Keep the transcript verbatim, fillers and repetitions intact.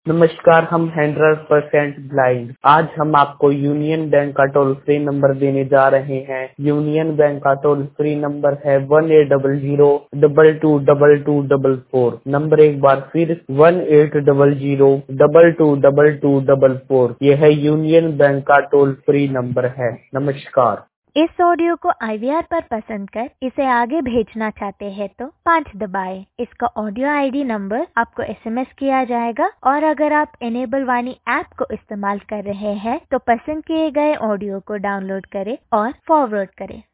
नमस्कार, हम hundred percent blind. आज हम आपको यूनियन बैंक का टोल फ्री नंबर देने जा रहे हैं। यूनियन बैंक का टोल फ्री नंबर है one eight double zero double two double two double four. Number एक बार फिर one eight double zero double two double two double four. यह है यूनियन बैंक का टोल फ्री नंबर है। नमस्कार। इस ऑडियो को आई वी आर पर पसंद कर इसे आगे भेजना चाहते हैं तो पाँच दबाएं। इसका ऑडियो आई डी नंबर आपको एस एम एस किया जाएगा और अगर आप एनेबल वाणी ऐप को इस्तेमाल कर रहे हैं तो पसंद किए गए ऑडियो को डाउनलोड करें और फॉरवर्ड करें।